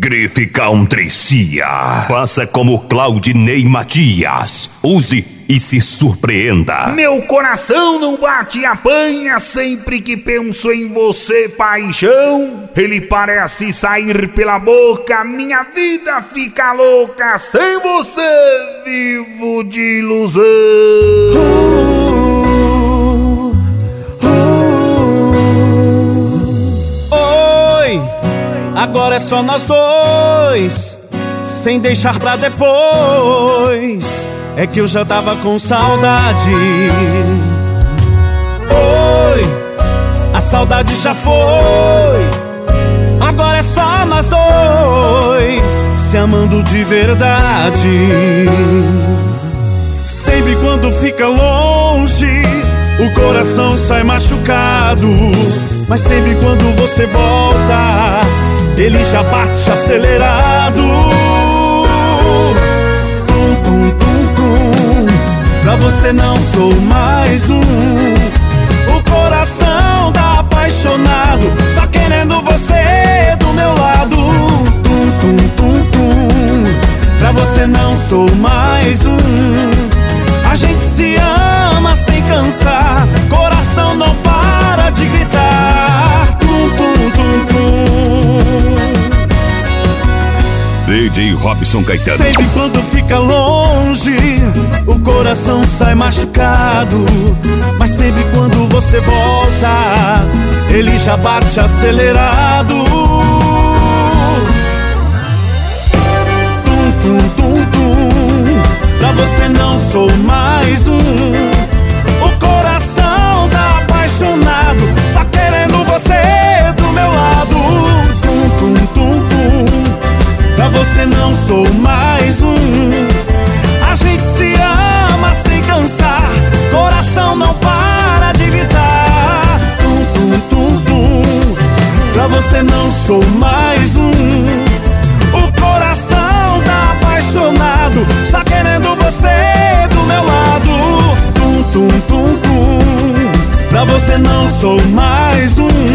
Grife Country Cia. Faça como Claudinei Matias. Use e se surpreenda. Meu coração não bate e apanha sempre que penso em você, paixão. Ele parece sair pela boca, minha vida fica louca. Sem você vivo de ilusão. Oi, agora é só nós dois, sem deixar pra depois. É que eu já tava com saudade. Oi, a saudade já foi. Agora é só nós dois, se amando de verdade. Sempre quando fica longe, o coração sai machucado. Mas sempre quando você volta, ele já bate acelerado. Tum, tum, tum, tum. Pra você não sou mais um. O coração tá apaixonado, só querendo você do meu lado. Tum, tum, tum, tum. Pra você não sou mais um. A gente se ama sem cansar, coração não para de gritar. Tum, tum, tum, tum. DJ Robson Caetano. Sempre quando fica longe, o coração sai machucado. Mas sempre quando você volta, ele já bate acelerado. Tum, tum, tum, tum. Pra você não sou mais um. O coração tá apaixonado, só querendo você do meu lado. Tum, tum, tum, tum. Pra você não sou mais um. A gente se ama sem cansar, coração não para de gritar. Tum, tum, tum, tum. Pra você não sou mais um. O coração tá apaixonado, só querendo você do meu lado. Tum, tum, tum, tum. Pra você não sou mais um.